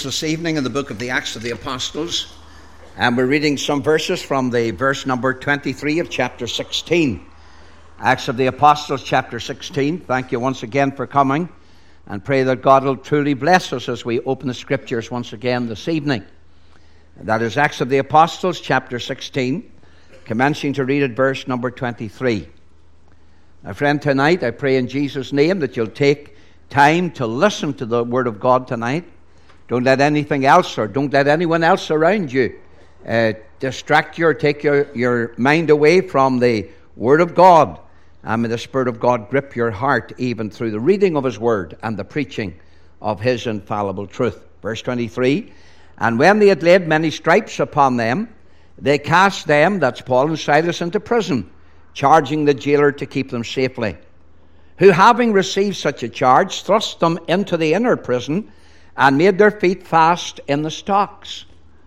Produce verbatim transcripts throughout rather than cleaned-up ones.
readings this evening in the book of the Acts of the Apostles, and we're reading some verses from the verse number twenty-three of chapter sixteen. Acts of the Apostles, chapter sixteen. Thank you once again for coming, and pray that God will truly bless us as we open the Scriptures once again this evening. That is Acts of the Apostles, chapter sixteen, commencing to read at verse number twenty-three. My friend, tonight I pray in Jesus' name that you'll take time to listen to the Word of God tonight. Don't let anything else or don't let anyone else around you uh, distract you or take your, your mind away from the Word of God. And may the Spirit of God grip your heart even through the reading of His Word and the preaching of His infallible truth. Verse twenty-three, and when they had laid many stripes upon them, they cast them, that's Paul and Silas, into prison, charging the jailer to keep them safely. Who, having received such a charge, thrust them into the inner prison, and made their feet fast in the stocks.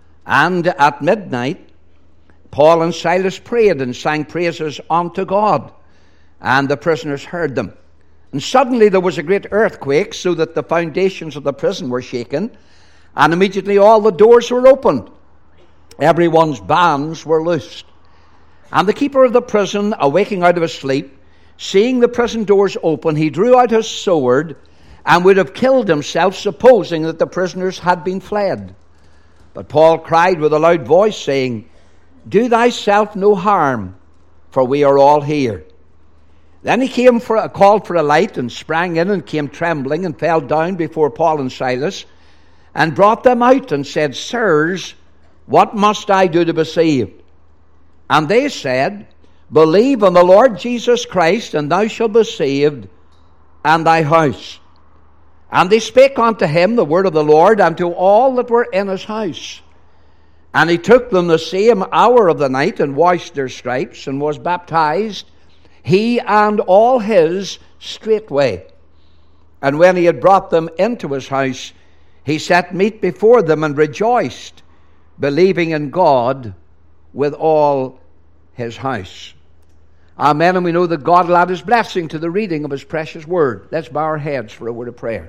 And at midnight, Paul and Silas prayed and sang praises unto God, and the prisoners heard them. And suddenly there was a great earthquake, so that the foundations of the prison were shaken, and immediately all the doors were opened. Everyone's bands were loosed. And the keeper of the prison, awaking out of his sleep, seeing the prison doors open, he drew out his sword and would have killed himself, supposing that the prisoners had been fled. But Paul cried with a loud voice, saying, Do thyself no harm, for we are all here. Then he came for a, called for a light, and sprang in, and came trembling, and fell down before Paul and Silas, and brought them out, and said, Sirs, what must I do to be saved? And they said, Believe on the Lord Jesus Christ, and thou shalt be saved, and thy house. And they spake unto him the word of the Lord, and to all that were in his house. And he took them the same hour of the night, and washed their stripes, and was baptized, he and all his straightway. And when he had brought them into his house, he set meat before them, and rejoiced, believing in God with all his house. Amen. And we know that God will add His blessing to the reading of His precious Word. Let's bow our heads for a word of prayer.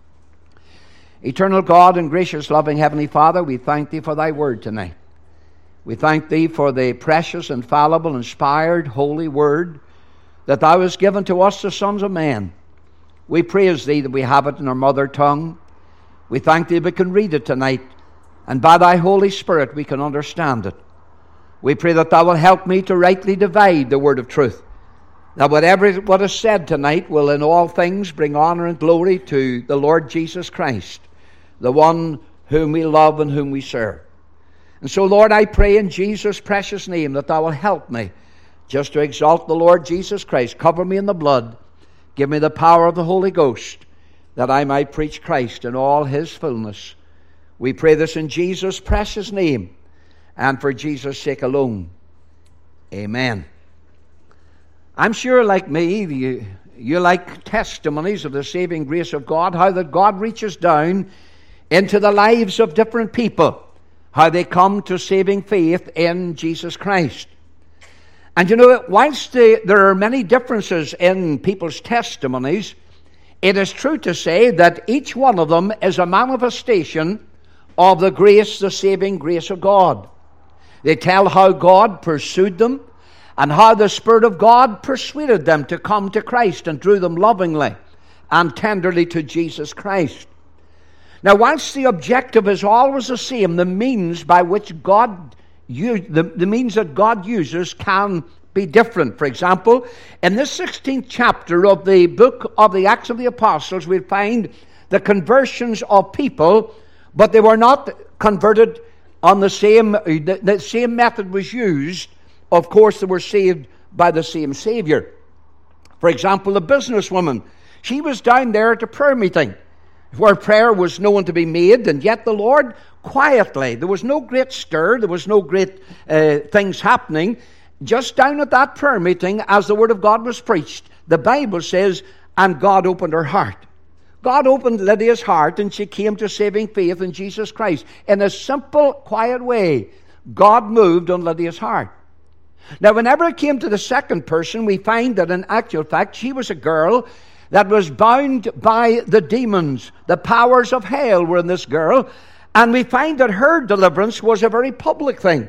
Eternal God and gracious, loving Heavenly Father, we thank Thee for Thy Word tonight. We thank Thee for the precious, infallible, inspired, holy Word that Thou hast given to us, the sons of men. We praise Thee that we have it in our mother tongue. We thank Thee we can read it tonight, and by Thy Holy Spirit we can understand it. We pray that Thou will help me to rightly divide the word of truth, that whatever what is said tonight will in all things bring honor and glory to the Lord Jesus Christ, the one whom we love and whom we serve. And so, Lord, I pray in Jesus' precious name that Thou will help me just to exalt the Lord Jesus Christ. Cover me in the blood. Give me the power of the Holy Ghost, that I might preach Christ in all His fullness. We pray this in Jesus' precious name, and for Jesus' sake alone. Amen. I'm sure, like me, you, you like testimonies of the saving grace of God, how that God reaches down into the lives of different people, how they come to saving faith in Jesus Christ. And you know, whilst the, there are many differences in people's testimonies, it is true to say that each one of them is a manifestation of the grace, the saving grace of God. They tell how God pursued them, and how the Spirit of God persuaded them to come to Christ and drew them lovingly and tenderly to Jesus Christ. Now, whilst the objective is always the same, the means by which God use, the, the means that God uses can be different. For example, in this sixteenth chapter of the book of the Acts of the Apostles, we find the conversions of people, but they were not converted on the same, the, the same method was used. Of course, they were saved by the same Savior. For example, the businesswoman, she was down there at a prayer meeting where prayer was known to be made, and yet the Lord quietly, there was no great stir, there was no great uh, things happening, just down at that prayer meeting as the Word of God was preached, the Bible says, and God opened her heart. God opened Lydia's heart, and she came to saving faith in Jesus Christ. In a simple, quiet way, God moved on Lydia's heart. Now, whenever it came to the second person, we find that in actual fact, she was a girl that was bound by the demons. The powers of hell were in this girl, And we find that her deliverance was a very public thing.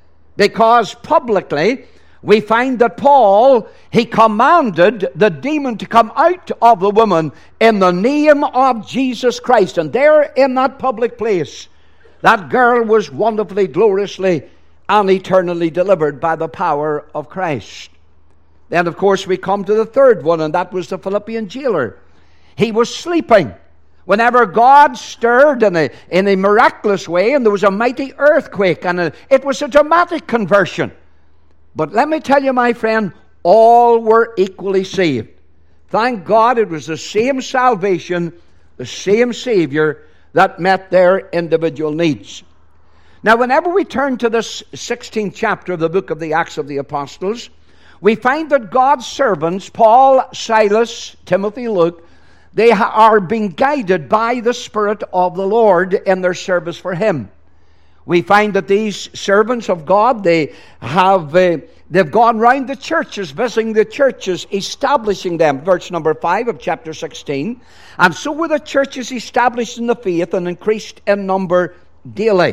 Because publicly, we find that Paul, he commanded the demon to come out of the woman in the name of Jesus Christ. And there in that public place, that girl was wonderfully, gloriously, and eternally delivered by the power of Christ. Then, of course, we come to the third one, and that was the Philippian jailer. He was sleeping whenever God stirred in a, in a miraculous way, and there was a mighty earthquake, and a, it was a dramatic conversion. But let me tell you, my friend, all were equally saved. Thank God it was the same salvation, the same Savior that met their individual needs. Now, whenever we turn to this sixteenth chapter of the book of the Acts of the Apostles, we find that God's servants, Paul, Silas, Timothy, Luke, they are being guided by the Spirit of the Lord in their service for Him. We find that these servants of God, they have uh, they've gone round the churches, visiting the churches, establishing them. Verse number five of chapter sixteen. And so were the churches established in the faith and increased in number daily.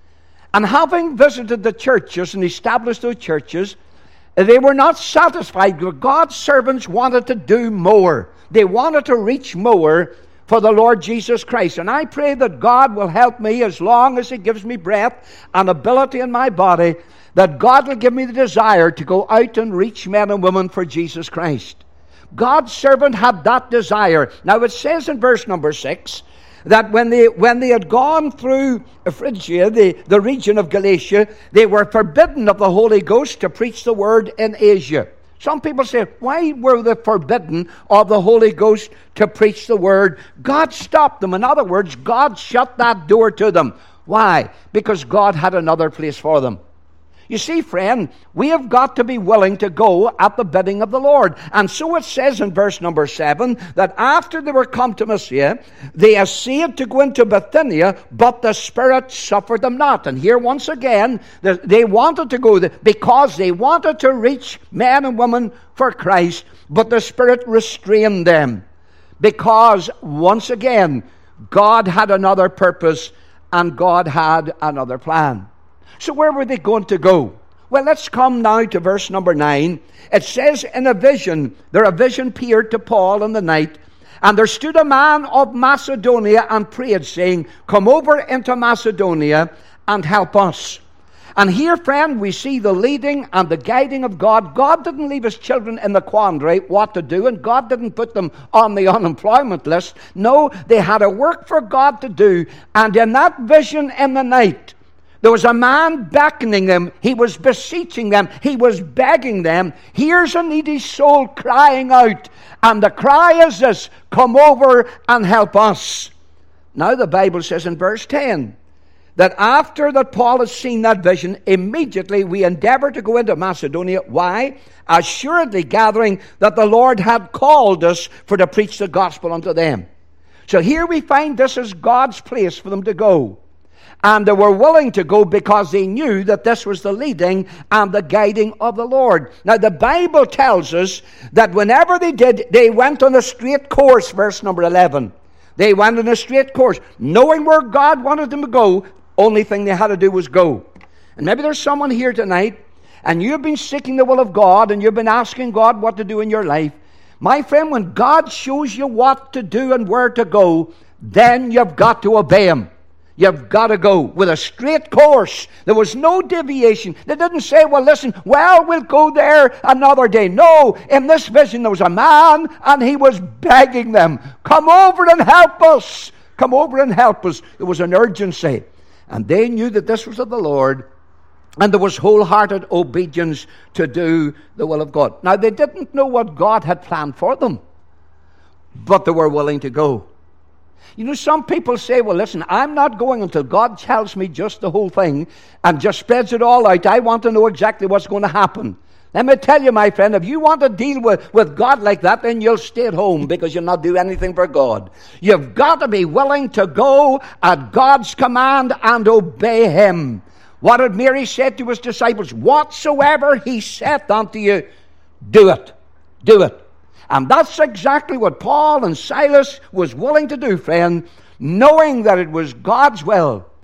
And having visited the churches and established those churches, they were not satisfied. God's servants wanted to do more. They wanted to reach more for the Lord Jesus Christ. And I pray that God will help me as long as He gives me breath and ability in my body, that God will give me the desire to go out and reach men and women for Jesus Christ. God's servant had that desire. Now it says in verse number six, that when they when they had gone through Phrygia, the, the region of Galatia, they were forbidden of the Holy Ghost to preach the word in Asia. Some people say, why were they forbidden of the Holy Ghost to preach the word? God stopped them. In other words, God shut that door to them. Why? Because God had another place for them. You see, friend, we have got to be willing to go at the bidding of the Lord. And so it says in verse number seven, that after they were come to Mysia, they essayed to go into Bithynia, but the Spirit suffered them not. And here once again, they wanted to go there because they wanted to reach men and women for Christ, but the Spirit restrained them. Because once again, God had another purpose and God had another plan. So where were they going to go? Well, let's come now to verse number nine. It says, in a vision, there a vision appeared to Paul in the night, and there stood a man of Macedonia and prayed, saying, come over into Macedonia and help us. And here, friend, we see the leading and the guiding of God. God didn't leave His children in the quandary what to do, and God didn't put them on the unemployment list. No, they had a work for God to do, and in that vision in the night, there was a man beckoning them. He was beseeching them. He was begging them. Here's a needy soul crying out. And the cry is this, come over and help us. Now the Bible says in verse ten, that after that Paul had seen that vision, immediately we endeavored to go into Macedonia. Why? Assuredly gathering that the Lord had called us for to preach the gospel unto them. So here we find this is God's place for them to go. And they were willing to go because they knew that this was the leading and the guiding of the Lord. Now the Bible tells us that whenever they did, they went on a straight course, verse number eleven. They went on a straight course, knowing where God wanted them to go. Only thing they had to do was go. And maybe there's someone here tonight, and you've been seeking the will of God, and you've been asking God what to do in your life. My friend, when God shows you what to do and where to go, then you've got to obey Him. You've got to go with a straight course. There was no deviation. They didn't say, well, listen, well, we'll go there another day. No, in this vision there was a man and he was begging them, come over and help us. Come over and help us. There was an urgency. And they knew that this was of the Lord, and there was wholehearted obedience to do the will of God. Now, they didn't know what God had planned for them, but they were willing to go. You know, some people say, well, listen, I'm not going until God tells me just the whole thing and just spreads it all out. I want to know exactly what's going to happen. Let me tell you, my friend, if you want to deal with, with God like that, then you'll stay at home because you'll not do anything for God. You've got to be willing to go at God's command and obey Him. What did Mary say to His disciples? Whatsoever He saith unto you, do it. Do it. And that's exactly what Paul and Silas was willing to do, friend, knowing that it was God's will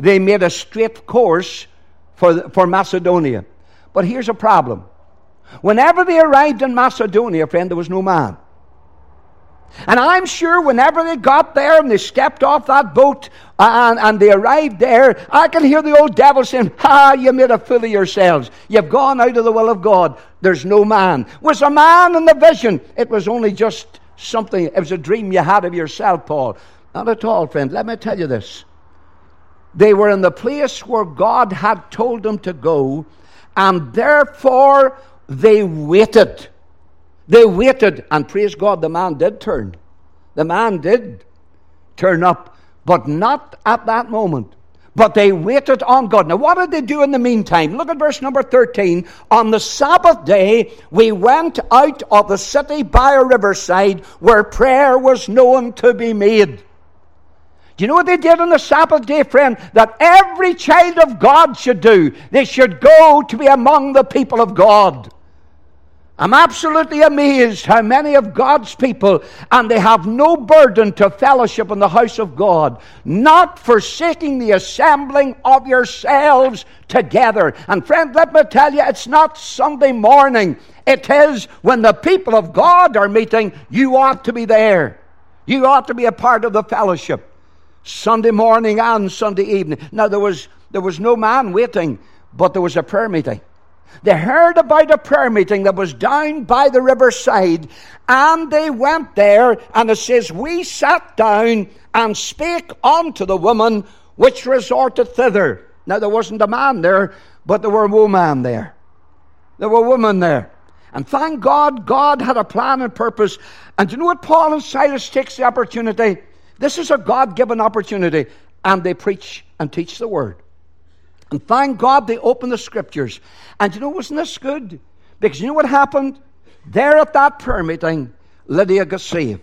they made a straight course for, for Macedonia. But here's a problem. Whenever they arrived in Macedonia, friend, there was no man. And I'm sure whenever they got there and they stepped off that boat and, and they arrived there, I can hear the old devil saying, "Ha, you made a fool of yourselves. You've gone out of the will of God. There's no man." Was a man in the vision? It was only just something. It was a dream you had of yourself, Paul. Not at all, friend. Let me tell you this. They were in the place where God had told them to go, and therefore they waited. They waited, and praise God, the man did turn. The man did turn up, but not at that moment. But they waited on God. Now, what did they do in the meantime? Look at verse number thirteen. On the Sabbath day, we went out of the city by a riverside where prayer was known to be made. Do you know what they did on the Sabbath day, friend? That every child of God should do. They should go to be among the people of God. I'm absolutely amazed how many of God's people, and they have no burden to fellowship in the house of God, not forsaking the assembling of yourselves together. And friend, let me tell you, it's not Sunday morning. It is when the people of God are meeting, you ought to be there. You ought to be a part of the fellowship. Sunday morning and Sunday evening. Now, there was, there was no man waiting, but there was a prayer meeting. They heard about a prayer meeting that was down by the riverside, and they went there, and it says, we sat down and spake unto the woman which resorted thither. Now, there wasn't a man there, but there were women there. There were women there. And thank God, God had a plan and purpose. And do you know what? Paul and Silas takes the opportunity. This is a God-given opportunity, and they preach and teach the word. And thank God they opened the scriptures. And you know, wasn't this good? Because you know what happened? There at that prayer meeting, Lydia got saved.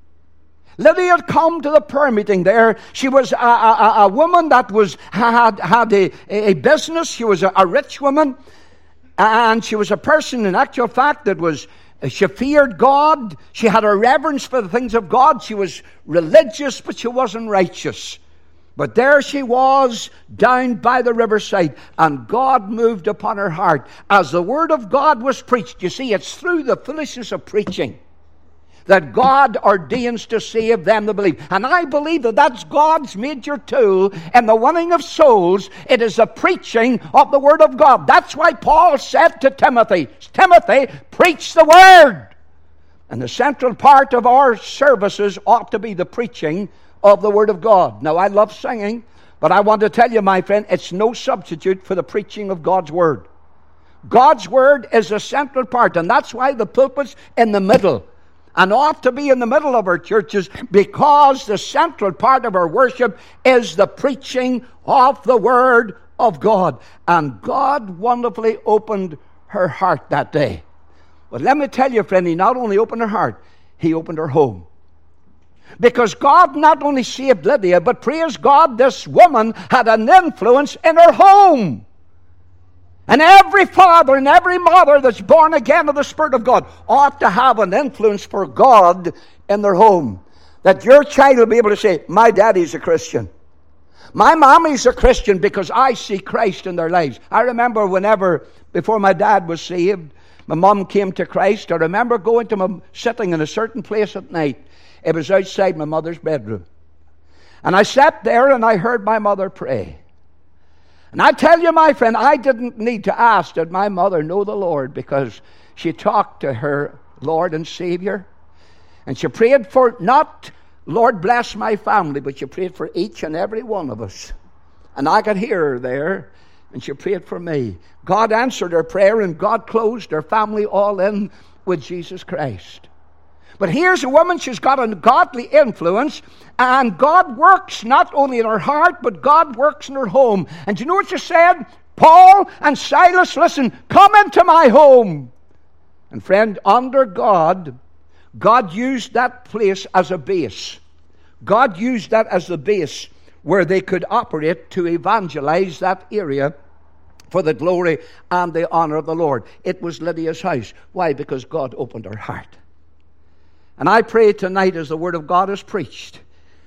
Lydia had come to the prayer meeting there. She was a, a, a woman that was had, had a, a business. She was a, a rich woman. And she was a person, in actual fact, that was, she feared God. She had a reverence for the things of God. She was religious, but she wasn't righteous. But there she was, down by the riverside, and God moved upon her heart. As the word of God was preached, you see, it's through the foolishness of preaching that God ordains to save them that believe. And I believe that that's God's major tool in the winning of souls. It is the preaching of the word of God. That's why Paul said to Timothy, Timothy, preach the word. And the central part of our services ought to be the preaching of the word of God. Now, I love singing, but I want to tell you, my friend, it's no substitute for the preaching of God's word. God's word is a central part, and that's why the pulpit's in the middle, and ought to be in the middle of our churches, because the central part of our worship is the preaching of the word of God. And God wonderfully opened her heart that day. But let me tell you, friend, he not only opened her heart, he opened her home. Because God not only saved Lydia, but praise God, this woman had an influence in her home. And every father and every mother that's born again of the Spirit of God ought to have an influence for God in their home. That your child will be able to say, my daddy's a Christian. My mommy's a Christian because I see Christ in their lives. I remember whenever, before my dad was saved, my mom came to Christ. I remember going to my, sitting in a certain place at night. It was outside my mother's bedroom. And I sat there and I heard my mother pray. And I tell you, my friend, I didn't need to ask, did my mother know the Lord? Because she talked to her Lord and Savior. And she prayed for, not, Lord bless my family, but she prayed for each and every one of us. And I could hear her there. And she prayed for me. God answered her prayer, and God closed her family all in with Jesus Christ. But here's a woman, she's got a godly influence, and God works not only in her heart, but God works in her home. And do you know what she said? Paul and Silas, listen, come into my home. And friend, under God, God used that place as a base. God used that as the base where they could operate to evangelize that area for the glory and the honor of the Lord. It was Lydia's house. Why? Because God opened her heart. And I pray tonight, as the word of God is preached,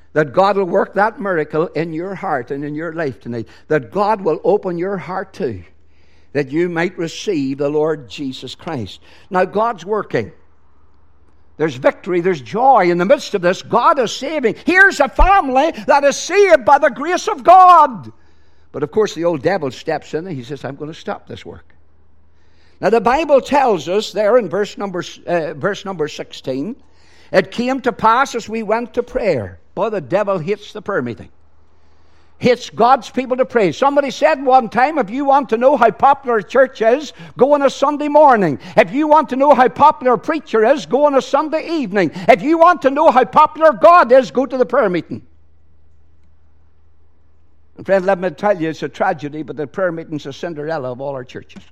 that God will work that miracle in your heart and in your life tonight, that God will open your heart too, that you might receive the Lord Jesus Christ. Now, God's working. There's victory, there's joy in the midst of this. God is saving. Here's a family that is saved by the grace of God. But of course, the old devil steps in and he says, I'm going to stop this work. Now, the Bible tells us there in verse number, uh, verse number sixteen, it came to pass as we went to prayer. Boy, the devil hates the prayer meeting. Hates God's people to pray. Somebody said one time, if you want to know how popular a church is, go on a Sunday morning. If you want to know how popular a preacher is, go on a Sunday evening. If you want to know how popular God is, go to the prayer meeting. And friend, let me tell you, it's a tragedy, but the prayer meeting's a Cinderella of all our churches.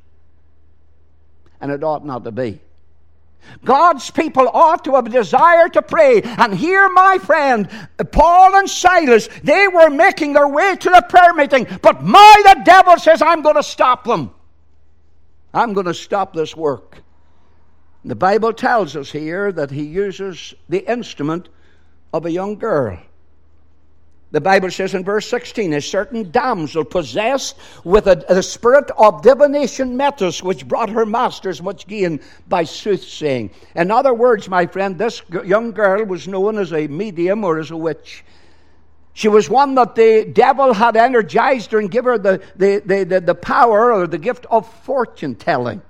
And it ought not to be. God's people ought to have a desire to pray. And here, my friend, Paul and Silas, they were making their way to the prayer meeting. But my, the devil says, I'm going to stop them. I'm going to stop this work. The Bible tells us here that he uses the instrument of a young girl. The Bible says in verse sixteen, a certain damsel possessed with a, a spirit of divination met us, which brought her masters much gain by soothsaying. In other words, my friend, this young girl was known as a medium or as a witch. She was one that the devil had energized her and given her the, the, the, the, the power or the gift of fortune telling.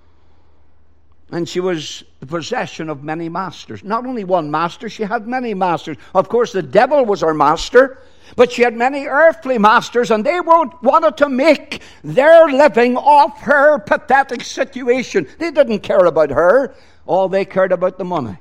And she was the possession of many masters. Not only one master, she had many masters. Of course, the devil was her master, but she had many earthly masters, and they wanted to make their living off her pathetic situation. They didn't care about her. All they cared about the money.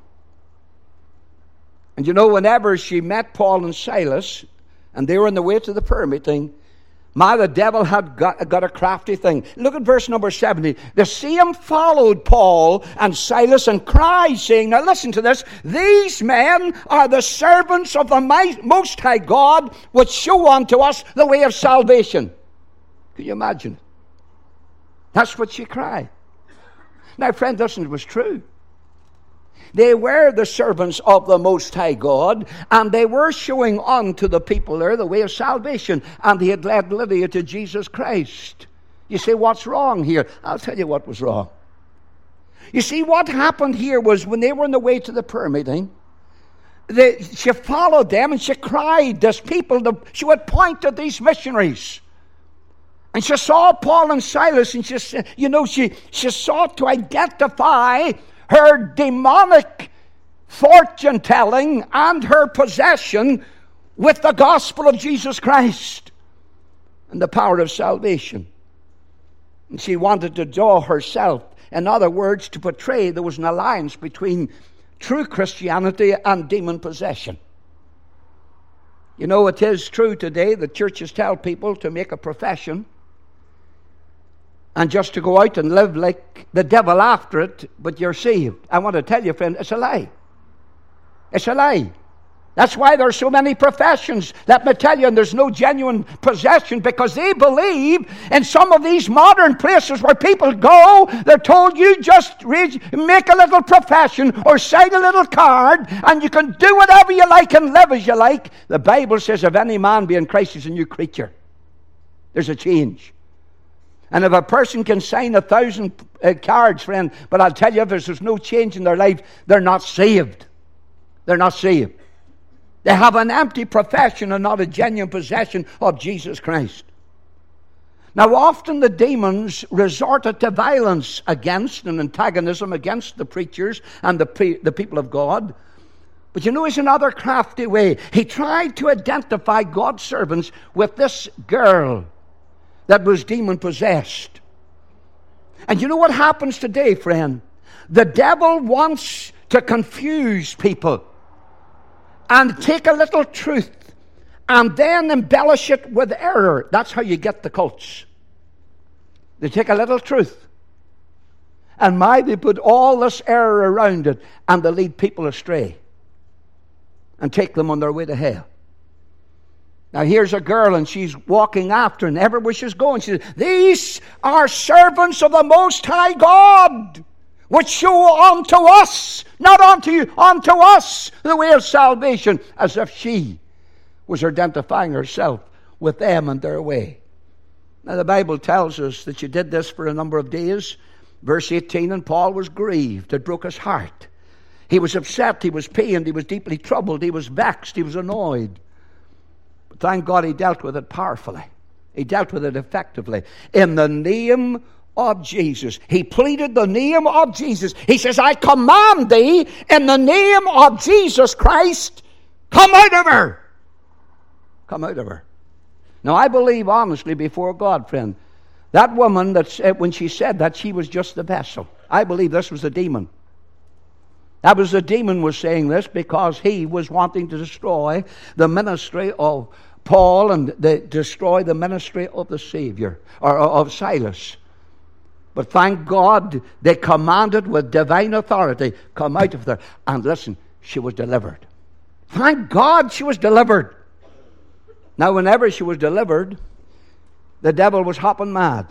And you know, whenever she met Paul and Silas, and they were on the way to the prayer meeting, my, the devil had got, got a crafty thing. Look at verse number seventy. The same followed Paul and Silas and cried, saying, now listen to this, these men are the servants of the Most High God, which show unto us the way of salvation. Can you imagine? That's what she cried. Now, friend, listen, it was true. They were the servants of the Most High God, and they were showing on to the people there the way of salvation, and they had led Lydia to Jesus Christ. You say, what's wrong here? I'll tell you what was wrong. You see, what happened here was when they were on the way to the prayer meeting, they, she followed them and she cried. This people, the, she would point to these missionaries. And she saw Paul and Silas, and she, you know, she, she sought to identify her demonic fortune-telling and her possession with the gospel of Jesus Christ and the power of salvation. And she wanted to draw herself, in other words, to portray there was an alliance between true Christianity and demon possession. You know, it is true today that churches tell people to make a profession and just to go out and live like the devil after it, but you're saved. I want to tell you, friend, it's a lie. It's a lie. That's why there are so many professions. Let me tell you, and there's no genuine possession, because they believe in some of these modern places where people go, they're told you just read, make a little profession or sign a little card, and you can do whatever you like and live as you like. The Bible says, if any man be in Christ, he's a new creature. There's a change. And if a person can sign a thousand uh, cards, friend, but I'll tell you, if there's no change in their life, they're not saved. They're not saved. They have an empty profession and not a genuine possession of Jesus Christ. Now, often the demons resorted to violence against and antagonism against the preachers and the, pre- the people of God. But you know, it's another crafty way. He tried to identify God's servants with this girl that was demon-possessed. And you know what happens today, friend? The devil wants to confuse people and take a little truth and then embellish it with error. That's how you get the cults. They take a little truth and my, they put all this error around it, and they lead people astray and take them on their way to hell. Now here's a girl, and she's walking after, and everywhere she's going, she says, these are servants of the Most High God, which show unto us, not unto you, unto us, the way of salvation, as if she was identifying herself with them and their way. Now the Bible tells us that she did this for a number of days. Verse eighteen, and Paul was grieved. It broke his heart. He was upset, he was pained, he was deeply troubled, he was vexed, he was annoyed. But thank God he dealt with it powerfully. He dealt with it effectively. In the name of Jesus. He pleaded the name of Jesus. He says, I command thee in the name of Jesus Christ, come out of her. Come out of her. Now I believe honestly before God, friend, that woman, that when she said that, she was just the vessel. I believe this was a demon. That was the demon was saying this because he was wanting to destroy the ministry of Paul and the, destroy the ministry of the Savior, or of Silas. But thank God they commanded with divine authority, come out of there. And listen, she was delivered. Thank God she was delivered. Now whenever she was delivered, the devil was hopping mad.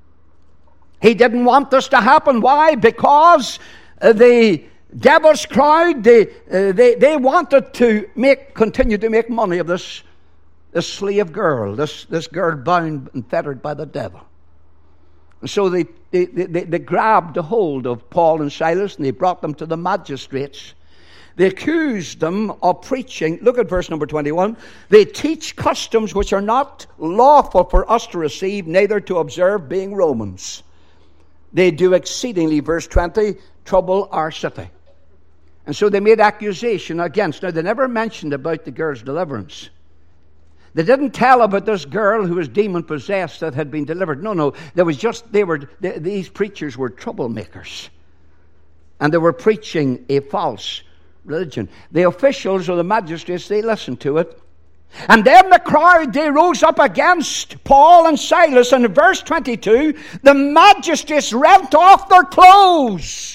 He didn't want this to happen. Why? Because uh, the devil's crowd, they, uh, they, they wanted to make, continue to make money of this, this slave girl, this, this girl bound and fettered by the devil. And so they, they, they, they grabbed a hold of Paul and Silas and they brought them to the magistrates. They accused them of preaching. Look at verse number twenty-one. They teach customs which are not lawful for us to receive, neither to observe, being Romans. They do exceedingly, verse twenty, trouble our city. And so they made accusation against. Now, they never mentioned about the girl's deliverance. They didn't tell about this girl who was demon-possessed that had been delivered. No, no. There was just, they were, they, these preachers were troublemakers. And they were preaching a false religion. The officials or the magistrates, they listened to it. And then the crowd, they rose up against Paul and Silas. And in verse twenty-two, the magistrates rent off their clothes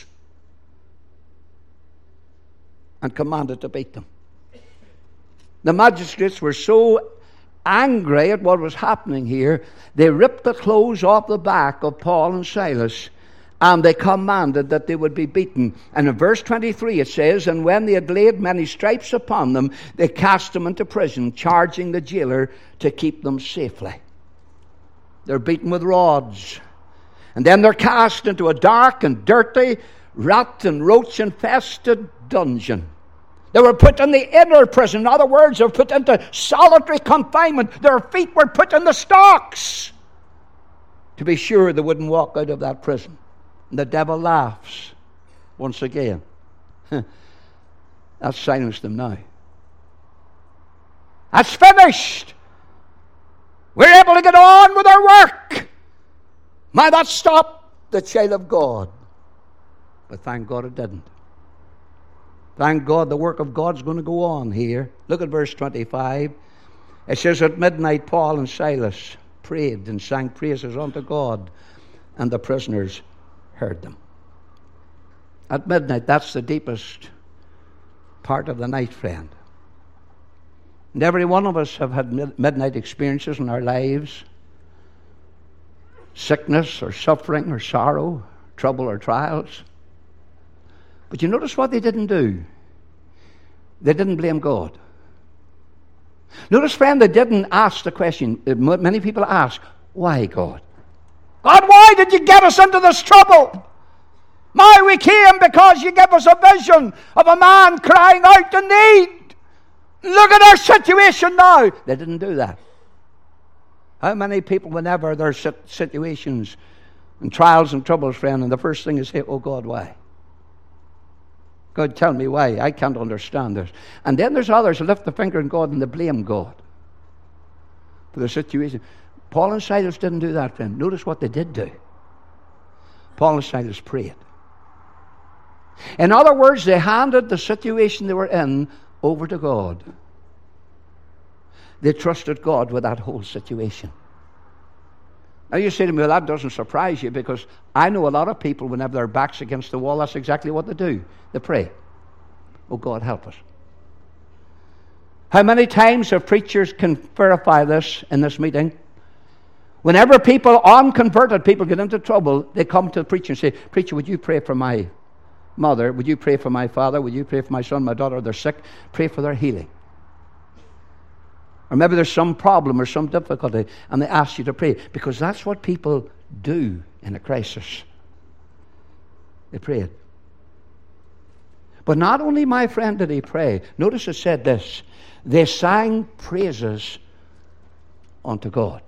and commanded to beat them. The magistrates were so angry at what was happening here, they ripped the clothes off the back of Paul and Silas, and they commanded that they would be beaten. And in verse twenty-three it says, and when they had laid many stripes upon them, they cast them into prison, charging the jailer to keep them safely. They're beaten with rods. And then they're cast into a dark and dirty, rat and roach infested dungeon. They were put in the inner prison. In other words, they were put into solitary confinement. Their feet were put in the stocks to be sure they wouldn't walk out of that prison. And the devil laughs once again. That's silenced them now. That's finished. We're able to get on with our work. Might that stop the child of God? But thank God it didn't. Thank God the work of God's going to go on here. Look at verse twenty-five. It says, at midnight Paul and Silas prayed and sang praises unto God, and the prisoners heard them. At midnight, that's the deepest part of the night, friend. And every one of us have had midnight experiences in our lives. Sickness or suffering or sorrow, trouble or trials. But you notice what they didn't do? They didn't blame God. Notice, friend, they didn't ask the question. Many people ask, why God? God, why did you get us into this trouble? My, we came because you gave us a vision of a man crying out in need. Look at our situation now. They didn't do that. How many people, whenever there's situations and trials and troubles, friend, and the first thing is say, oh God, why? God, tell me why. I can't understand this. And then there's others who lift the finger at God and they blame God for the situation. Paul and Silas didn't do that, friend. Notice what they did do. Paul and Silas prayed. In other words, they handed the situation they were in over to God. They trusted God with that whole situation. Now you say to me, well, that doesn't surprise you, because I know a lot of people, whenever their back's against the wall, that's exactly what they do. They pray. Oh, God, help us. How many times have preachers can verify this in this meeting? Whenever people, unconverted people, get into trouble, they come to the preacher and say, preacher, would you pray for my mother? Would you pray for my father? Would you pray for my son, my daughter? They're sick. Pray for their healing. Or maybe there's some problem or some difficulty, and they ask you to pray, because that's what people do in a crisis. They prayed. But not only, my friend, did he pray. Notice it said this: they sang praises unto God.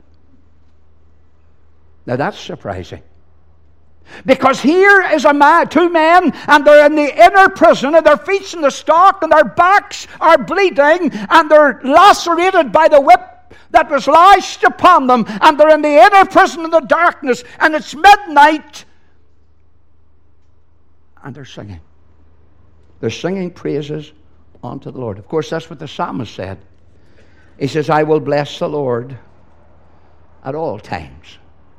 Now that's surprising. Because here is a man, two men, and they're in the inner prison, and their feet's in the stock, and their backs are bleeding, and they're lacerated by the whip that was lashed upon them, and they're in the inner prison in the darkness, and it's midnight, and they're singing. They're singing praises unto the Lord. Of course, that's what the psalmist said. He says, I will bless the Lord at all times.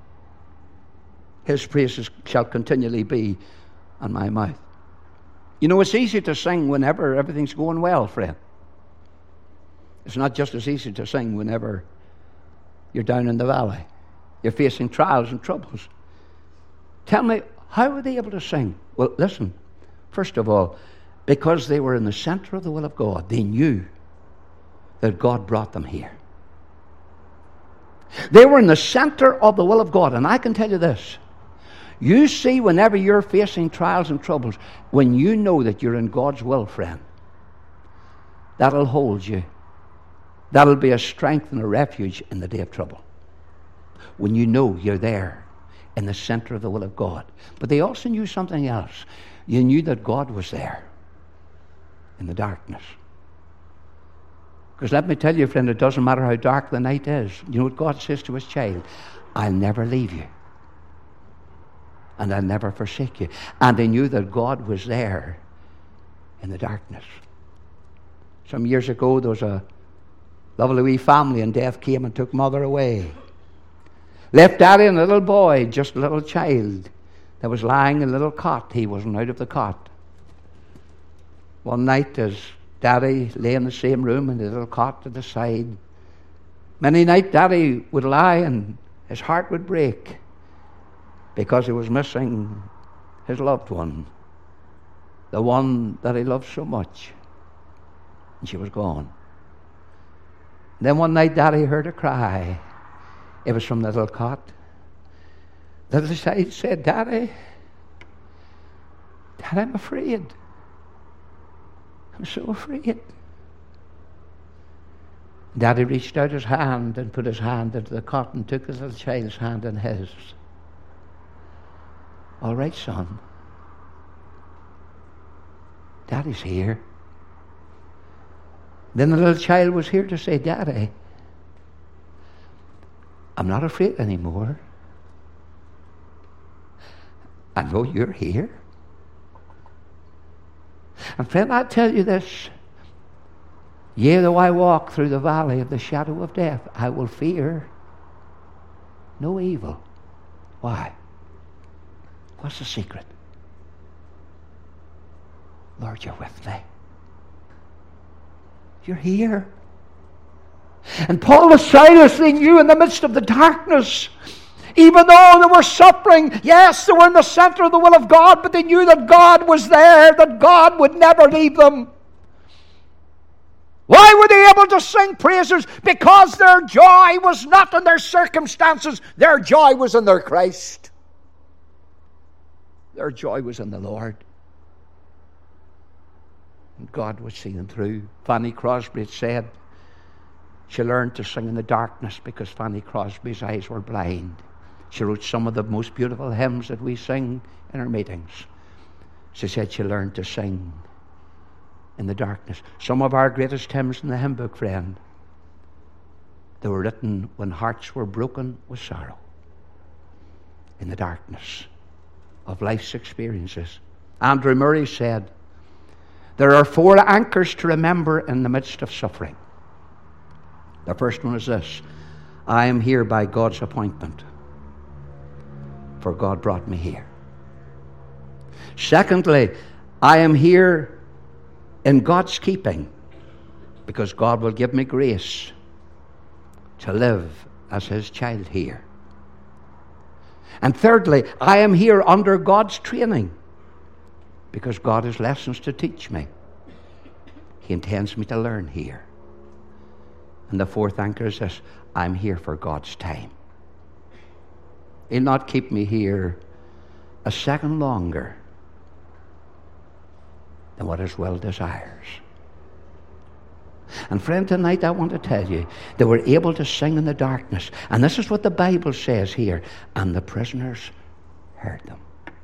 His praises shall continually be on my mouth. You know, it's easy to sing whenever everything's going well, friend. It's not just as easy to sing whenever you're down in the valley. You're facing trials and troubles. Tell me, how were they able to sing? Well, listen. First of all, because they were in the center of the will of God, they knew that God brought them here. They were in the center of the will of God. And I can tell you this. You see, whenever you're facing trials and troubles, when you know that you're in God's will, friend, that'll hold you. That'll be a strength and a refuge in the day of trouble. When you know you're there in the center of the will of God. But they also knew something else. You knew that God was there in the darkness. Because let me tell you, friend, it doesn't matter how dark the night is. You know what God says to his child? I'll never leave you. And I'll never forsake you. And they knew that God was there in the darkness. Some years ago, there was a lovely wee family, and death came and took mother away. Left daddy and a little boy, just a little child, that was lying in a little cot. He wasn't out of the cot. One night, as daddy lay in the same room in the little cot at the side, many nights daddy would lie and his heart would break, because he was missing his loved one, the one that he loved so much. And she was gone. And then one night, daddy heard a cry. It was from the little cot. The little child said, Daddy, Dad, I'm afraid. I'm so afraid. Daddy reached out his hand and put his hand into the cot and took the little child's hand in his. All right, son. Daddy's here. Then the little child was here to say, Daddy, I'm not afraid anymore. I know you're here. And friend, I tell you this. Yea, though I walk through the valley of the shadow of death, I will fear no evil. Why? What's the secret? Lord, you're with me. You're here. And Paul and Silas, they knew in the midst of the darkness, even though they were suffering, yes, they were in the center of the will of God, but they knew that God was there, that God would never leave them. Why were they able to sing praises? Because their joy was not in their circumstances. Their joy was in their Christ. Their joy was in the Lord. And God would see them through. Fanny Crosby said she learned to sing in the darkness because Fanny Crosby's eyes were blind. She wrote some of the most beautiful hymns that we sing in our meetings. She said she learned to sing in the darkness. Some of our greatest hymns in the hymn book, friend, they were written when hearts were broken with sorrow, in the darkness of life's experiences. Andrew Murray said, there are four anchors to remember in the midst of suffering. The first one is this: I am here by God's appointment, for God brought me here. Secondly, I am here in God's keeping, because God will give me grace to live as His child here. And thirdly, I am here under God's training, because God has lessons to teach me. He intends me to learn here. And the fourth anchor is this: I'm here for God's time. He'll not keep me here a second longer than what His will desires. And friend, tonight I want to tell you, they were able to sing in the darkness. And this is what the Bible says here. And the prisoners heard them.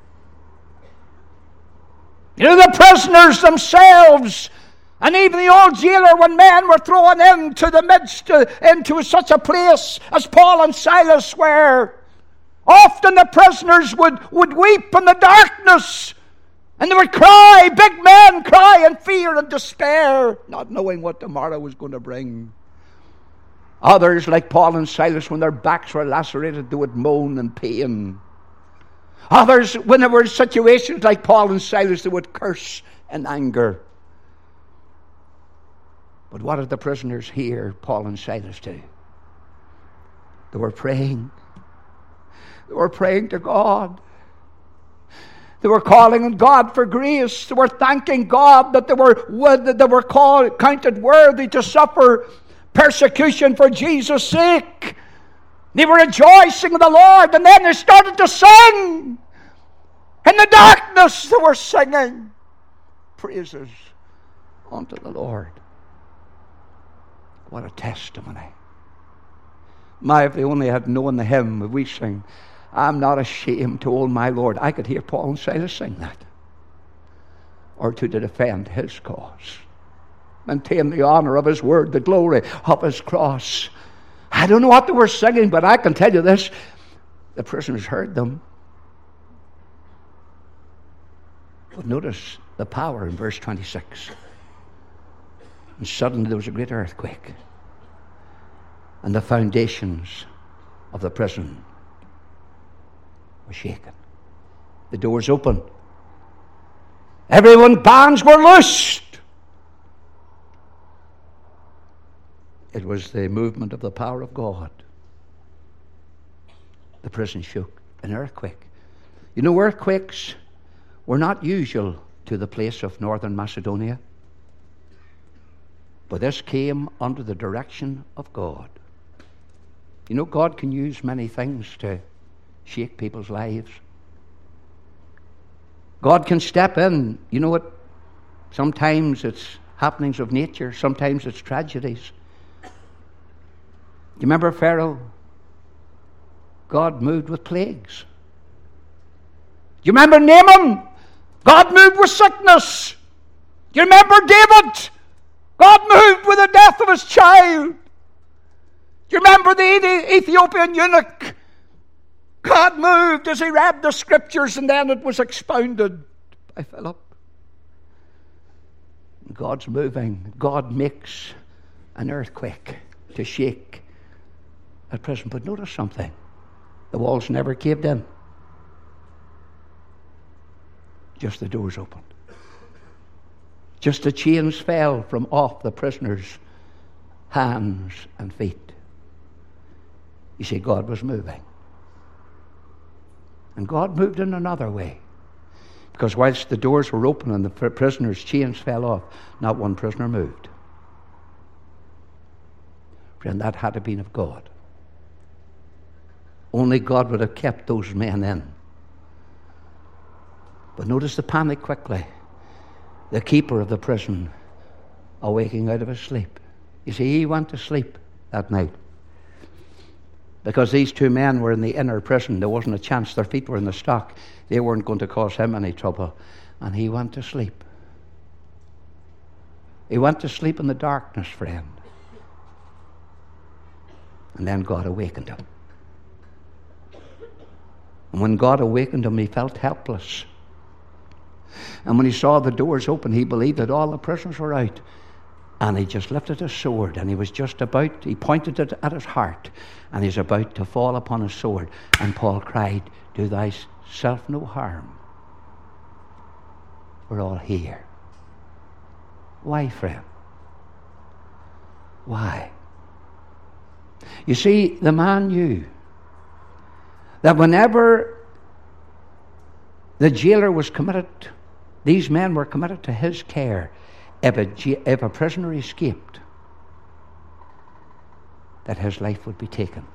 You know, the prisoners themselves, and even the old jailer, when men were thrown into the midst, uh, into such a place as Paul and Silas were, often the prisoners would, would weep in the darkness. And they would cry, big men cry in fear and despair, not knowing what tomorrow was going to bring. Others, like Paul and Silas, when their backs were lacerated, they would moan in pain. Others, when there were situations like Paul and Silas, they would curse in anger. But what did the prisoners hear Paul and Silas do? They were praying. They were praying to God. They were calling on God for grace. They were thanking God that they were, that they were called, counted worthy to suffer persecution for Jesus' sake. They were rejoicing in the Lord, and then they started to sing. In the darkness, they were singing praises unto the Lord. What a testimony. My, if they only had known the hymn we sing, I'm not ashamed to own my Lord. I could hear Paul and Silas sing that. Or to defend His cause. Maintain the honor of His word, the glory of His cross. I don't know what they were singing, but I can tell you this. The prisoners heard them. But notice the power in verse twenty-six. And suddenly there was a great earthquake. And the foundations of the prison were shaken. The doors opened. Everyone's bands were loosed. It was the movement of the power of God. The prison shook. An earthquake. You know, earthquakes were not usual to the place of northern Macedonia. But this came under the direction of God. You know, God can use many things to shake people's lives. God can step in. You know what? Sometimes it's happenings of nature. Sometimes it's tragedies. Do you remember Pharaoh? God moved with plagues. Do you remember Naaman? God moved with sickness. Do you remember David? God moved with the death of his child. Do you remember the Ethiopian eunuch? God moved as he read the scriptures, and then it was expounded by Philip. God's moving. God makes an earthquake to shake a prison. But notice something. The walls never caved in. Just the doors opened. Just the chains fell from off the prisoners' hands and feet. You see, God was moving. And God moved in another way. Because whilst the doors were open and the prisoners' chains fell off, not one prisoner moved. Friend, that had to be of God. Only God would have kept those men in. But notice the panic quickly. The keeper of the prison awaking out of his sleep. You see, he went to sleep that night. Because these two men were in the inner prison. There wasn't a chance. Their feet were in the stock. They weren't going to cause him any trouble. And he went to sleep. He went to sleep in the darkness, friend. And then God awakened him. And when God awakened him, he felt helpless. And when he saw the doors open, he believed that all the prisoners were out. And he just lifted his sword, and he was just about, he pointed it at his heart, and he's about to fall upon his sword. And Paul cried, "Do thyself no harm. We're all here." Why, friend? Why? You see, the man knew that whenever the jailer was committed, these men were committed to his care. If a, if a prisoner escaped, that his life would be taken.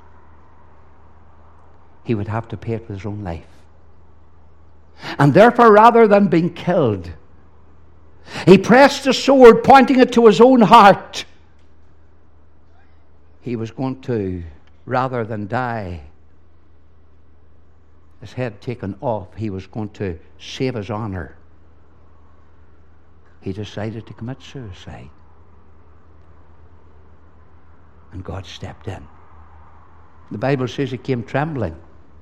He would have to pay it with his own life. And therefore, rather than being killed, he pressed the sword, pointing it to his own heart. He was going to, rather than die, his head taken off, he was going to save his honor. He decided to commit suicide. And God stepped in. The Bible says he came trembling.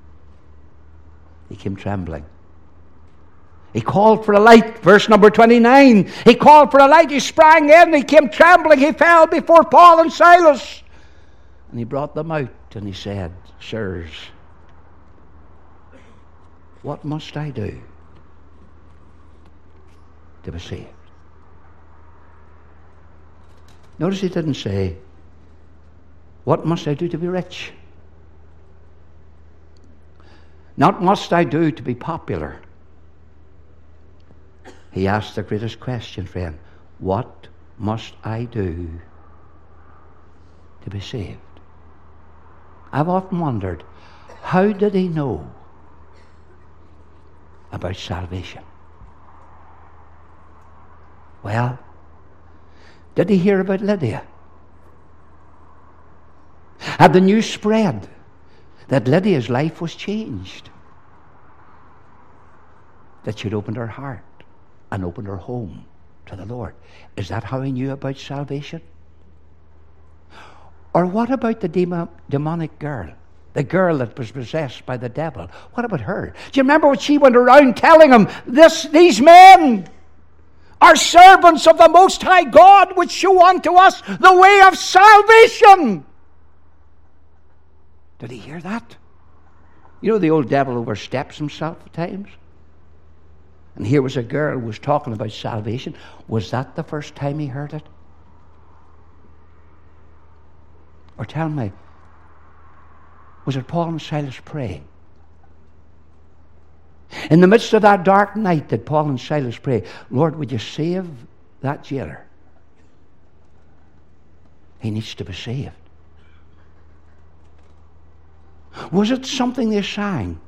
He came trembling. He called for a light, verse number twenty-nine. He called for a light, he sprang in, he came trembling, he fell before Paul and Silas. And he brought them out and he said, Sirs, what must I do to be saved? Notice he didn't say, what must I do to be rich? Not what must I do to be popular. He asked the greatest question, friend. What must I do to be saved? I've often wondered, how did he know about salvation? Well, did he hear about Lydia? Had the news spread that Lydia's life was changed? That she'd opened her heart and opened her home to the Lord? Is that how he knew about salvation? Or what about the demo- demonic girl? The girl that was possessed by the devil. What about her? Do you remember what she went around telling him? This, these men are servants of the Most High God, which show unto us the way of salvation. Did he hear that? You know, the old devil oversteps himself at times. And here was a girl who was talking about salvation. Was that the first time he heard it? Or tell me, was it Paul and Silas praying? In the midst of that dark night, did Paul and Silas pray, Lord, would you save that jailer? He needs to be saved. Was it something they sang?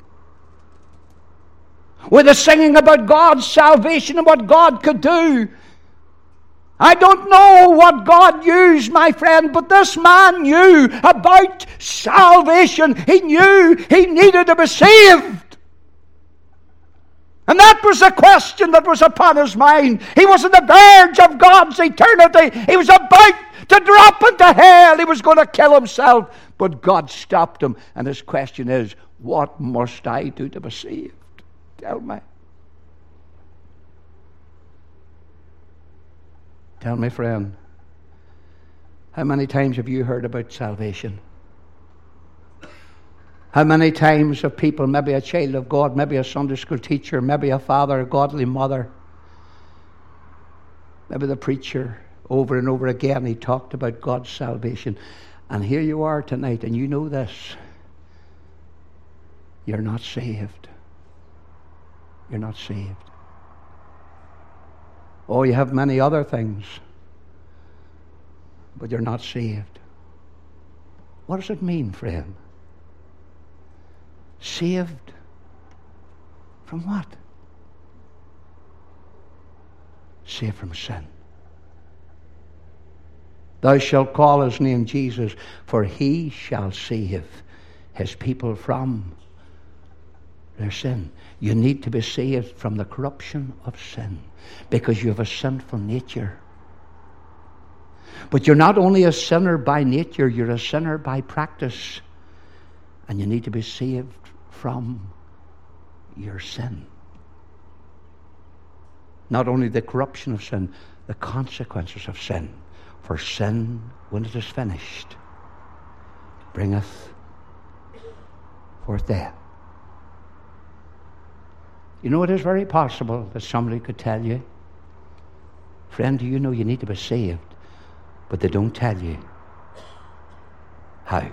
Were they singing about God's salvation and what God could do? I don't know what God used, my friend, but this man knew about salvation. He knew he needed to be saved. And that was the question that was upon his mind. He was on the verge of God's eternity. He was about to drop into hell. He was going to kill himself. But God stopped him. And his question is, what must I do to be saved? Tell me. Tell me, friend, how many times have you heard about salvation? How many times have people, maybe a child of God, maybe a Sunday school teacher, maybe a father, a godly mother, maybe the preacher, over and over again, he talked about God's salvation. And here you are tonight, and you know this. You're not saved. You're not saved. Oh, you have many other things, but you're not saved. What does it mean, friend? Saved from what? Saved from sin. Thou shalt call his name Jesus, for he shall save his people from their sin. You need to be saved from the corruption of sin because you have a sinful nature. But you're not only a sinner by nature, you're a sinner by practice. And you need to be saved from your sin. Not only the corruption of sin, the consequences of sin. For sin, when it is finished, bringeth forth death. You know, it is very possible that somebody could tell you, friend, do you know you need to be saved? But they don't tell you how.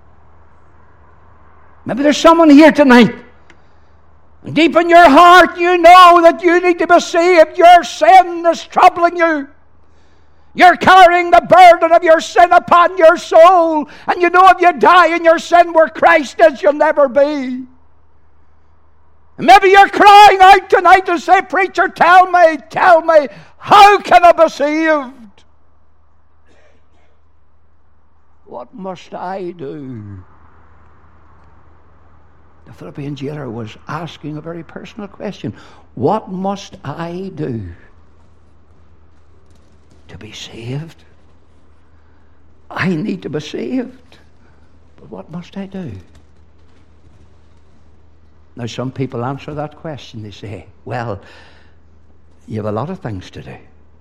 Maybe there's someone here tonight, and deep in your heart you know that you need to be saved. Your sin is troubling you. You're carrying the burden of your sin upon your soul. And you know if you die in your sin where Christ is, you'll never be. And maybe you're crying out tonight to say, preacher, tell me, tell me, how can I be saved? What must I do? The Philippian jailer was asking a very personal question. What must I do to be saved? I need to be saved. But what must I do? Now, some people answer that question. They say, well, you have a lot of things to do.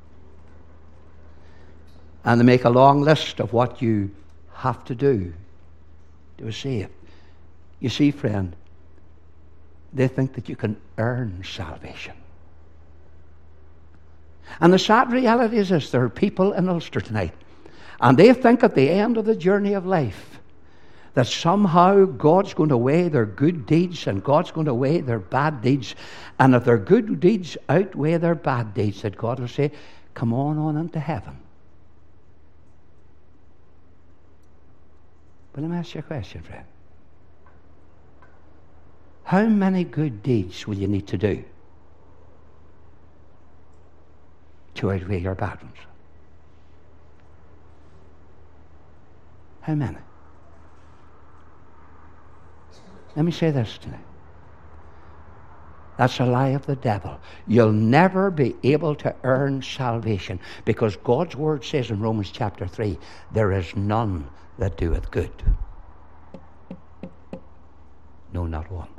And they make a long list of what you have to do to be saved. You see, friend, they think that you can earn salvation. And the sad reality is this: there are people in Ulster tonight, and they think at the end of the journey of life that somehow God's going to weigh their good deeds and God's going to weigh their bad deeds. And if their good deeds outweigh their bad deeds, that God will say, come on on into heaven. But let me ask you a question, friend. How many good deeds will you need to do to outweigh your bad ones? How many? Let me say this tonight. That's a lie of the devil. You'll never be able to earn salvation, because God's word says in Romans chapter three, there is none that doeth good. No, not one.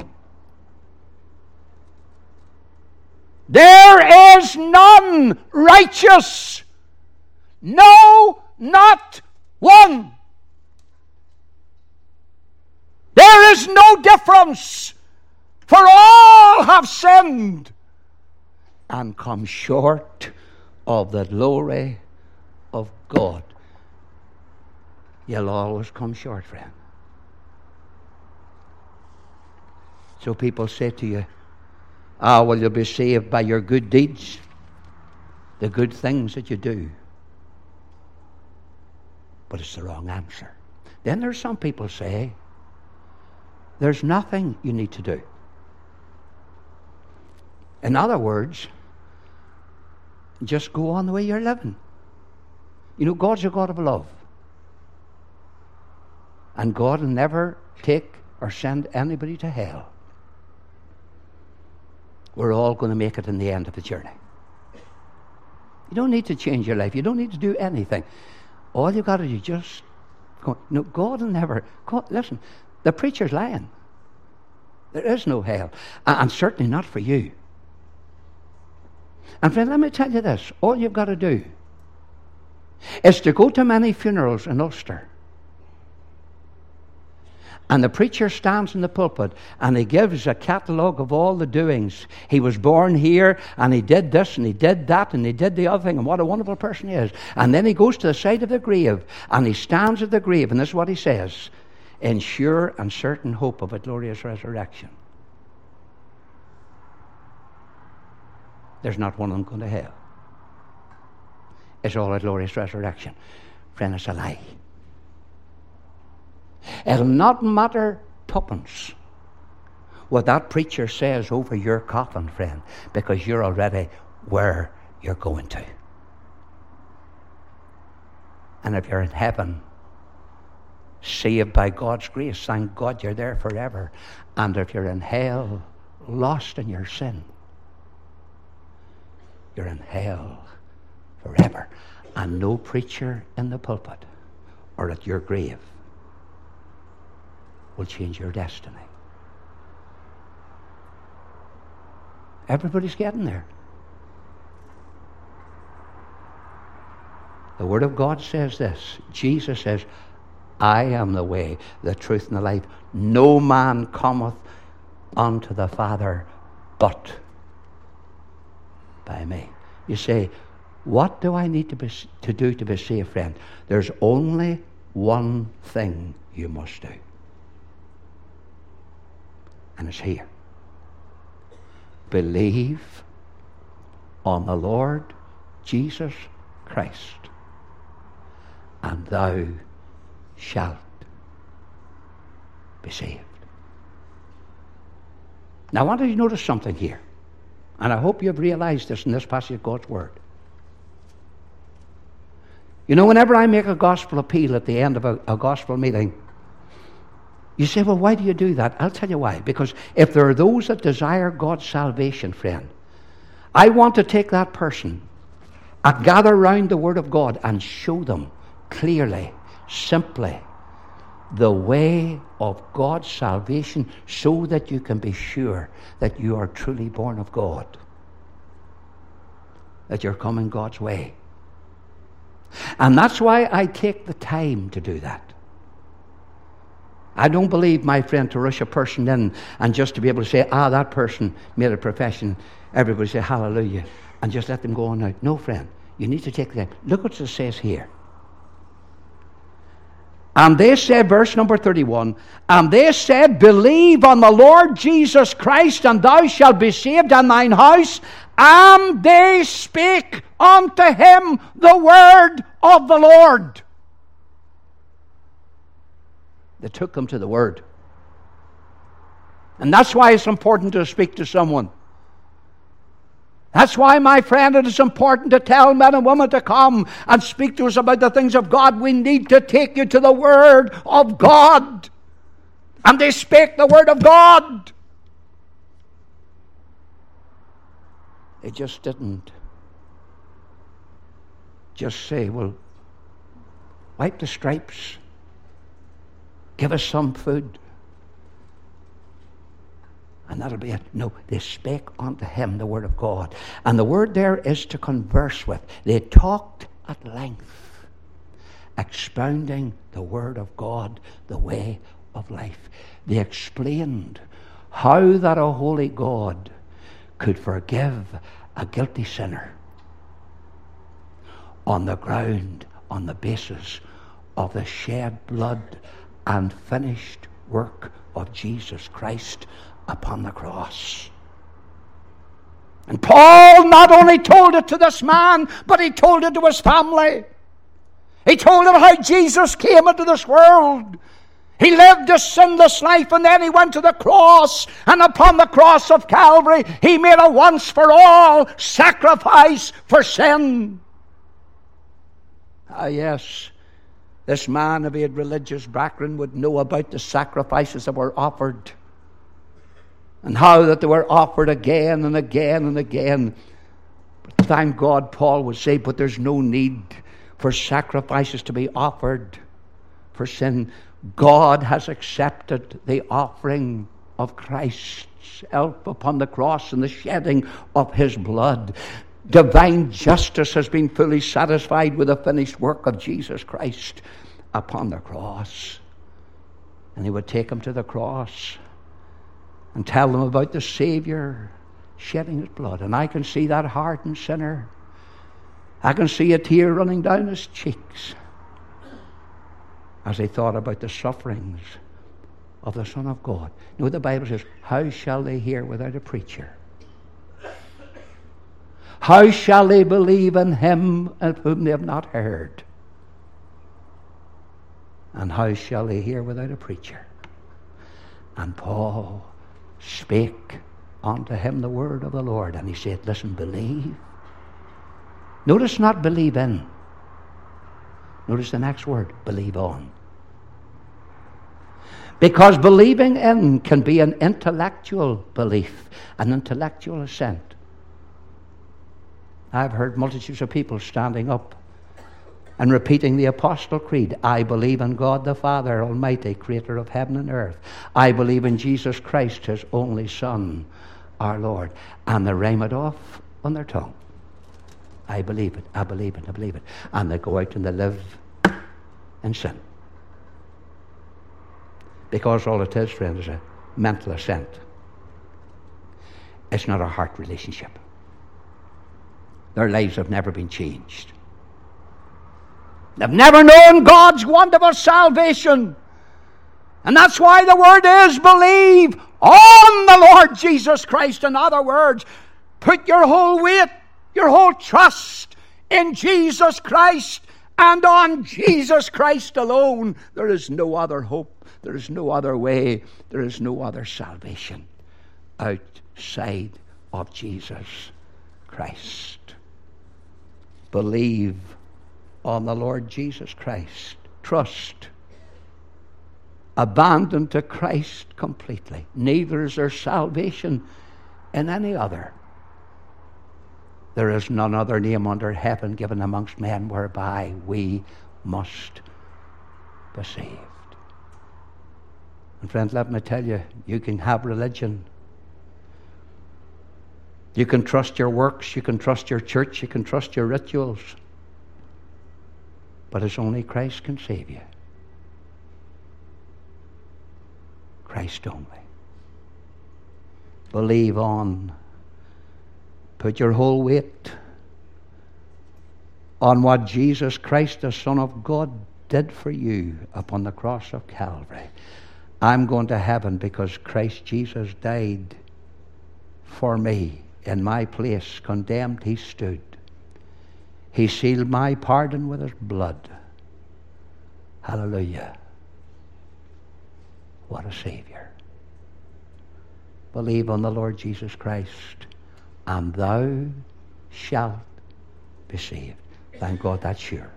There is none righteous. No, not one. There is no difference, for all have sinned and come short of the glory of God. You'll always come short, friend. So people say to you, ah, well, you'll be saved by your good deeds, the good things that you do. But it's the wrong answer. Then there's some people say, there's nothing you need to do. In other words, just go on the way you're living. You know, God's a God of love. And God will never take or send anybody to hell. We're all going to make it in the end of the journey. You don't need to change your life. You don't need to do anything. All you've got to do is just go. No, God will never. God, listen, the preacher's lying. There is no hell. And certainly not for you. And friend, let me tell you this. All you've got to do is to go to many funerals in Ulster. And the preacher stands in the pulpit and he gives a catalogue of all the doings. He was born here and he did this and he did that and he did the other thing, and what a wonderful person he is. And then he goes to the side of the grave and he stands at the grave, and this is what he says: in sure and certain hope of a glorious resurrection. There's not one of them going to hell. It's all a glorious resurrection. Friend, it's a lie. It'll not matter tuppence what that preacher says over your coffin, friend, because you're already where you're going to. And if you're in heaven, saved by God's grace, thank God you're there forever. And if you're in hell, lost in your sin, you're in hell forever. And no preacher in the pulpit or at your grave will change your destiny. Everybody's getting there. The Word of God says this. Jesus says, I am the way, the truth, and the life. No man cometh unto the Father but by me. You say, what do I need to, be, to do to be saved, friend? There's only one thing you must do. And it's here. Believe on the Lord Jesus Christ, thou shalt be saved. Now I want you to notice something here, and I hope you've realized this in this passage of God's Word. You know, whenever I make a gospel appeal at the end of a, a gospel meeting, you say, well, why do you do that? I'll tell you why. Because if there are those that desire God's salvation, friend, I want to take that person and gather round the Word of God and show them clearly, simply, the way of God's salvation, so that you can be sure that you are truly born of God, that you're coming God's way. And that's why I take the time to do that. I don't believe, my friend, to rush a person in and just to be able to say, ah, that person made a profession, everybody say hallelujah, and just let them go on out. No, friend, you need to take the time. Look what it says here. And they said, verse number thirty-one, and they said, believe on the Lord Jesus Christ, and thou shalt be saved, and thine house. And they spake unto him the word of the Lord. They took him to the word. And that's why it's important to speak to someone. That's why, my friend, it is important to tell men and women to come and speak to us about the things of God. We need to take you to the Word of God. And they spake the Word of God. They just didn't just say, well, wipe the stripes. Give us some food. And that'll be it. No, they spake unto him the word of God. And the word there is to converse with. They talked at length, expounding the word of God, the way of life. They explained how that a holy God could forgive a guilty sinner on the ground, on the basis of the shed blood and finished work of Jesus Christ upon the cross. And Paul not only told it to this man, but he told it to his family. He told them how Jesus came into this world. He lived a sinless life, and then he went to the cross, and upon the cross of Calvary he made a once for all sacrifice for sin. Ah, yes, this man, if he had religious background, would know about the sacrifices that were offered, and how that they were offered again and again and again. But thank God, Paul would say, but there's no need for sacrifices to be offered for sin. God has accepted the offering of Christ's help upon the cross and the shedding of his blood. Divine justice has been fully satisfied with the finished work of Jesus Christ upon the cross. And he would take him to the cross and tell them about the Savior shedding his blood. And I can see that hardened sinner. I can see a tear running down his cheeks as he thought about the sufferings of the Son of God. You know, the Bible says, how shall they hear without a preacher? How shall they believe in him of whom they have not heard? And how shall they hear without a preacher? And Paul spake unto him the word of the Lord. And he said, listen, believe. Notice not believe in. Notice the next word, believe on. Because believing in can be an intellectual belief, an intellectual assent. I've heard multitudes of people standing up and repeating the Apostle Creed. I believe in God the Father Almighty, creator of heaven and earth. I believe in Jesus Christ, his only Son, our Lord. And they rhyme it off on their tongue. I believe it, I believe it, I believe it. And they go out and they live in sin. Because all it is, friend, is a mental assent. It's not a heart relationship. Their lives have never been changed. They've never known God's wonderful salvation. And that's why the word is believe on the Lord Jesus Christ. In other words, put your whole weight, your whole trust in Jesus Christ, and on Jesus Christ alone. There is no other hope. There is no other way. There is no other salvation outside of Jesus Christ. Believe on the Lord Jesus Christ. Trust. Abandon to Christ completely. Neither is there salvation in any other. There is none other name under heaven given amongst men whereby we must be saved. And friend, let me tell you, you can have religion. You can trust your works, you can trust your church, you can trust your rituals. But it's only Christ can save you. Christ only. Believe on. Put your whole weight on what Jesus Christ, the Son of God, did for you upon the cross of Calvary. I'm going to heaven because Christ Jesus died for me. In my place, condemned, he stood. He sealed my pardon with his blood. Hallelujah. What a Savior. Believe on the Lord Jesus Christ, and thou shalt be saved. Thank God that's sure.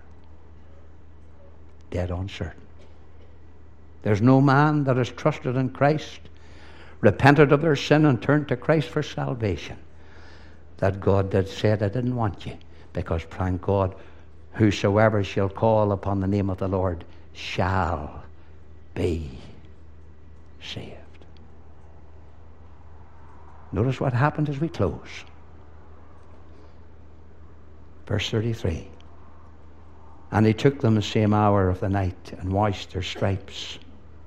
Dead on certain. There's no man that has trusted in Christ, repented of their sin, and turned to Christ for salvation, that God did said, I didn't want you, because thank God, whosoever shall call upon the name of the Lord shall be saved. Notice what happened as we close. Verse thirty-three. And he took them the same hour of the night, and washed their stripes,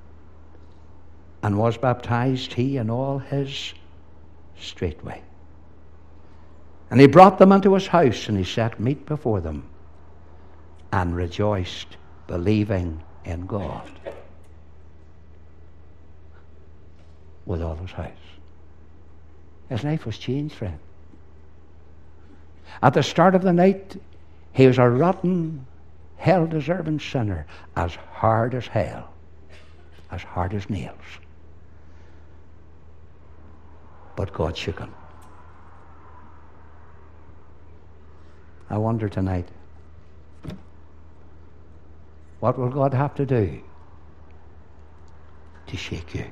and was baptized, he and all his straightway. And he brought them into his house, and he set meat before them, and rejoiced, believing in God with all his house. His life was changed, friend. At the start of the night, he was a rotten, hell-deserving sinner, as hard as hell, as hard as nails. But God shook him. I wonder tonight, what will God have to do to shake you?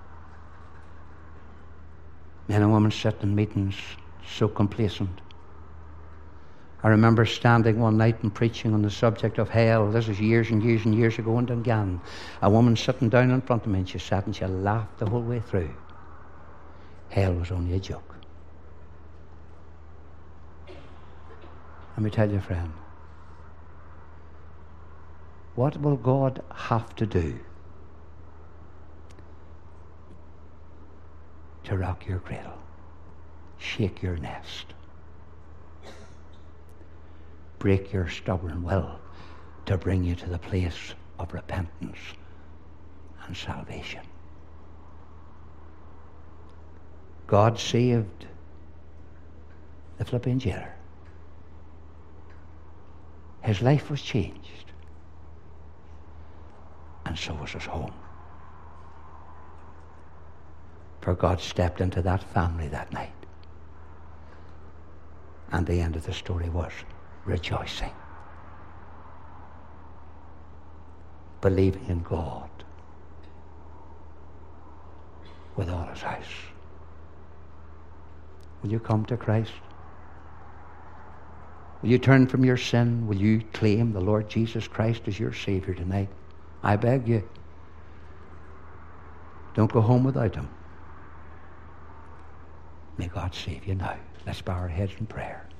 Men and women sit in meetings so complacent. I remember standing one night and preaching on the subject of hell. This is years and years and years ago in Dungan. A woman sitting down in front of me, and she sat and she laughed the whole way through. Hell was only a joke. Let me tell you, friend, what will God have to do to rock your cradle, shake your nest, break your stubborn will to bring you to the place of repentance and salvation? God saved the Philippian jailer. His life was changed, and so was his home. For God stepped into that family that night, and the end of the story was rejoicing, believing in God with all his house. Will you come to Christ? Will you turn from your sin? Will you claim the Lord Jesus Christ as your Savior tonight? I beg you, don't go home without him. May God save you now. Let's bow our heads in prayer.